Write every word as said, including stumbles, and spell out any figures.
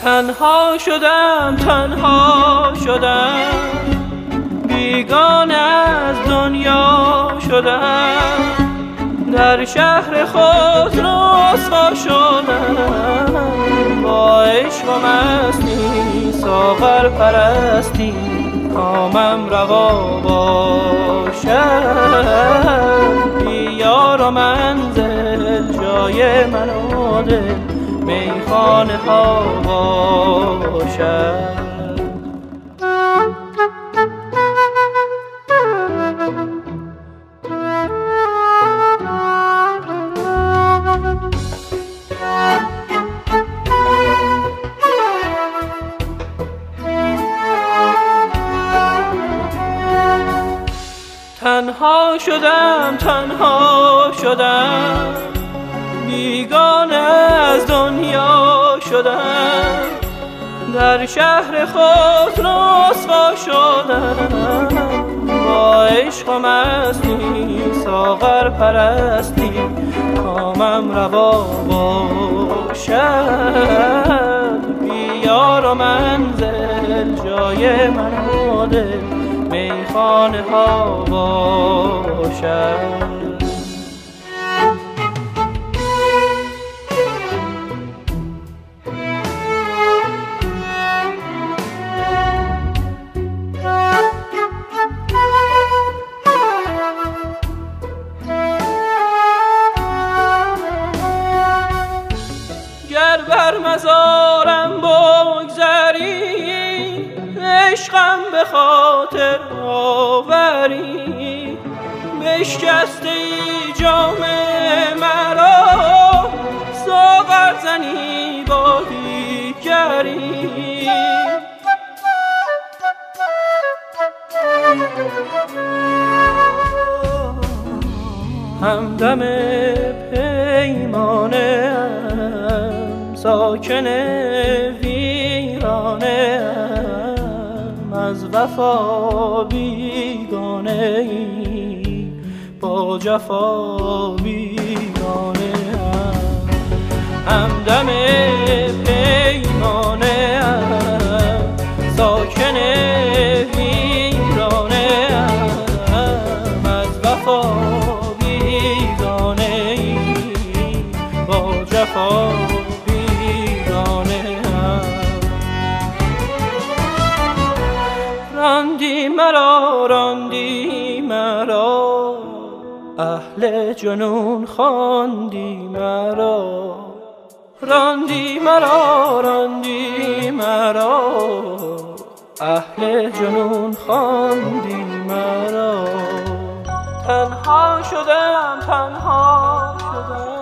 تنها شدم تنها شدم، بیگانه از دنیا شدم، در شهر خود رسوا شدم، با عشق و مستی ساغر پرستی کامم روا باشد، بی یار و منزل جای من و دل میخانه ها باشد. تنها شدم تنها شدم، بیگانه از دنیا شدم، در شهر خود رسوا شدم، با عشق و مستی ساغر پرستی کامم روا باشد، بی یار و منزل جای من و دل میخانه ها باشد. گر بر مزارم بگذری، عشقم به خاطر آوری، بشکسته ای جام مرا، ساغر زنی با دیگری، همدم پیمانه ام، ساکن ویرانه ام، از وفا بیگانه ای، با جفا بیگانه ام، همدم پیمانه ام، ساکن ویرانه ام، از وفا بیگانه ای، با جفا بیگانه ام. راندی مرا راندی مرا، اهل جنون خواندی مرا، راندی مرا راندی مرا، اهل جنون خواندی مرا. تنها شدم تنها شدم،